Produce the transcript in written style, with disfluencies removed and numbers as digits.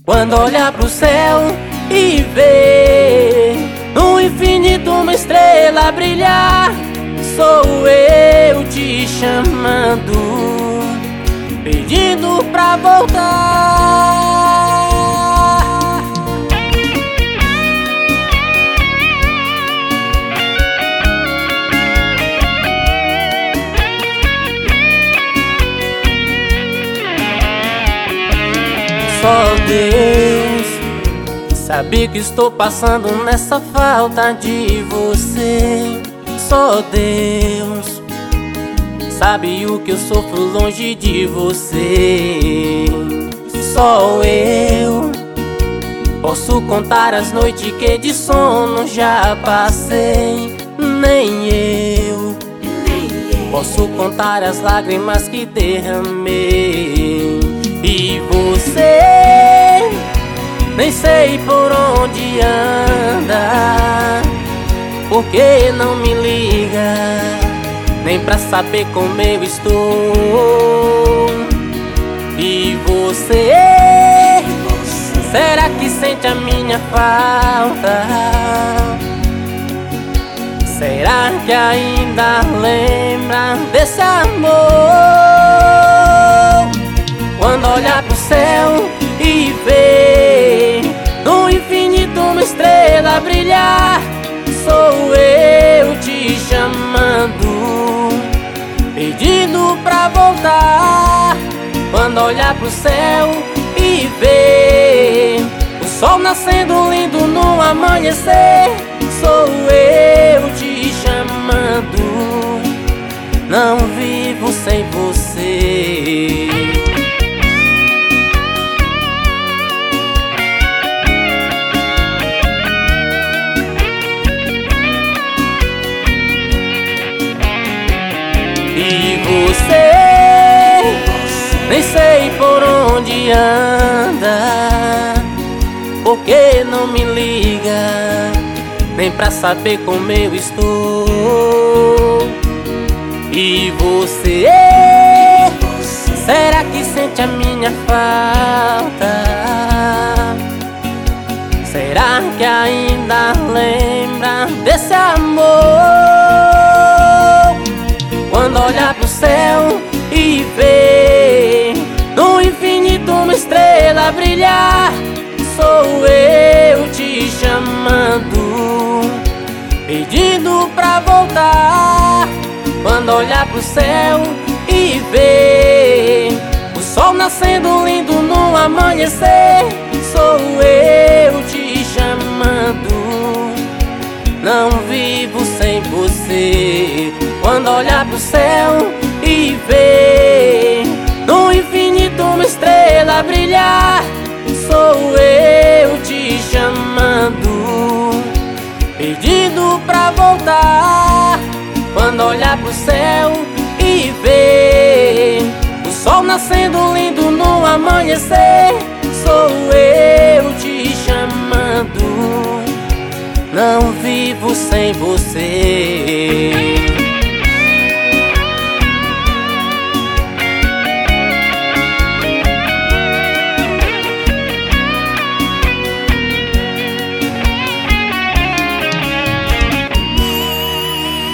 Quando olhar pro céu e ver no infinito uma estrela brilhar, sou eu te chamando, pedindo pra voltar. Só Deus sabe que estou passando nessa falta de você. Só Deus sabe o que eu sofro longe de você. Só eu posso contar as noites que de sono já passei. Nem eu posso contar as lágrimas que derramei. E você, nem sei por onde anda, porque não me liga, nem pra saber como eu estou. E você, será que sente a minha falta? Será que ainda lembra desse amor? Quando olhar pro céu e ver no infinito uma estrela brilhar, sou eu te chamando, pedindo pra voltar. Quando olhar pro céu e ver o sol nascendo lindo no amanhecer, sou eu te chamando, não vivo sem você. E você, nem sei por onde anda, porque não me liga, nem pra saber como eu estou. E você, será que sente a minha falta? Será que ainda lembra desse amor? Quando olhar pro céu e ver no infinito uma estrela brilhar, sou eu te chamando, pedindo pra voltar. Quando olhar pro céu e ver o sol nascendo lindo no amanhecer, sou eu te chamando, não vivo sem você. Quando olhar pro céu e ver no infinito uma estrela brilhar, sou eu te chamando, pedindo pra voltar. Quando olhar pro céu e ver o sol nascendo lindo no amanhecer, sou eu te chamando, não vivo sem você.